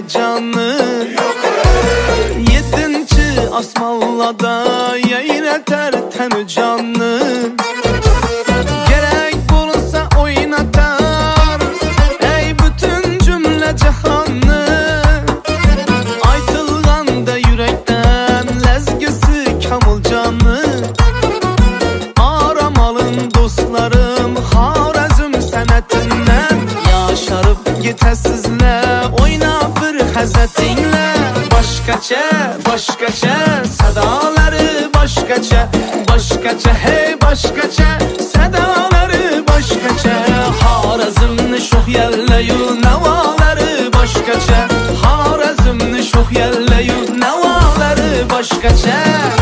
canı. Yedinci asmallada yayneter ten canı. Gerek bulunsa oynatar ey bütün cümle cihanı. Aytılganda yürekten lezgisi kamıl canı. Aramalın dostlarım Xorazm sənətindən. Yaşarıb getəsizlə oyna bir həzətinlə. Başqaça, başqaça sədaları başqaça. Başqaça, hey başqaça sədaları başqaça. Xorazmni şox yəlləyu nəvaları başqaça. Xorazmni şox yəlləyu nəvaları başqaça.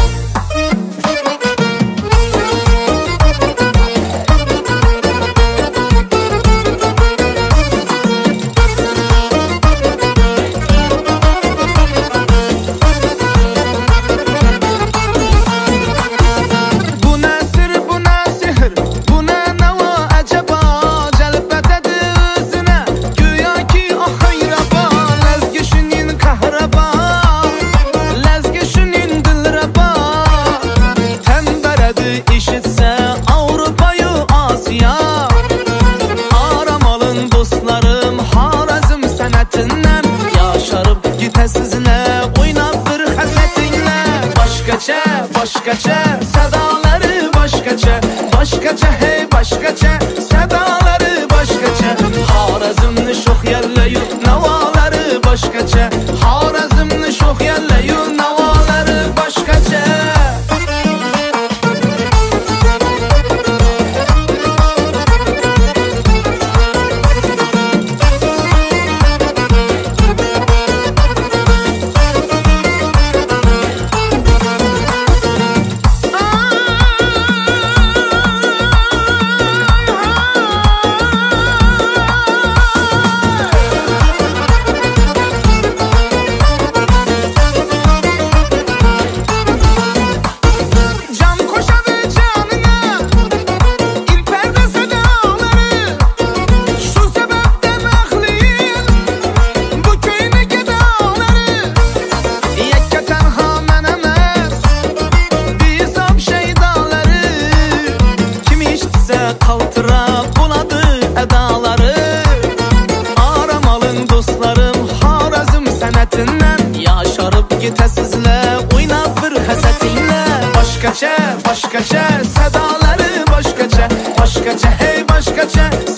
İşitsə Avrupayı Asiya. Aramalın dostlarım Xorazm sənətindən. Yaşarıb getəsizlə oyna bir həsətinlə. Başqaça, başqaça sədaları başqaça. Başqaça, hey başqaça sədaları başqaça. Xorazmni şox yəlləyu nəvaları başqaça. Xorazmni şox yəlləyu nəvaları başqaça. Qaltıra buladı ədaları. Aramalın dostlarım Xorazm sənətindən. Yaşarıb getəsizlə oyna bir həsətinlə. Başqaça, başqaça sədaları başqaça. Başqaça, hey başqaça